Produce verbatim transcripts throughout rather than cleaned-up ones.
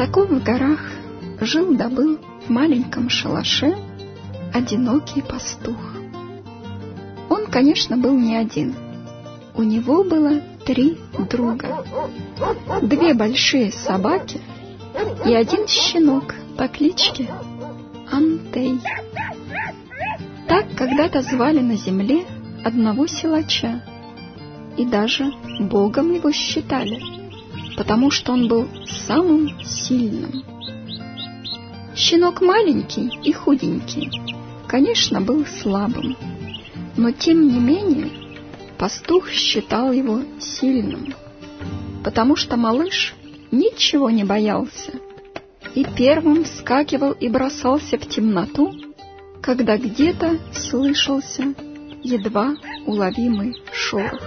Высоко в горах жил да был в маленьком шалаше одинокий пастух. Он, конечно, был не один. У него было три друга. Две большие собаки и один щенок по кличке Антей. Так когда-то звали на земле одного силача, и даже богом его считали, потому что он был самым сильным. Щенок маленький и худенький, конечно, был слабым, но тем не менее пастух считал его сильным, потому что малыш ничего не боялся и первым вскакивал и бросался в темноту, когда где-то слышался едва уловимый шорох.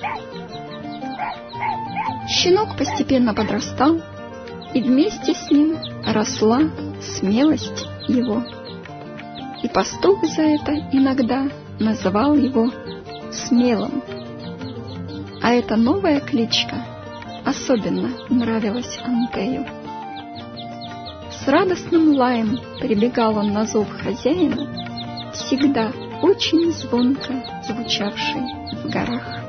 Щенок постепенно подрастал, и вместе с ним росла смелость его. И пастух за это иногда называл его смелым. А эта новая кличка особенно нравилась Антею. С радостным лаем прибегал он на зов хозяина, всегда очень звонко звучавший в горах.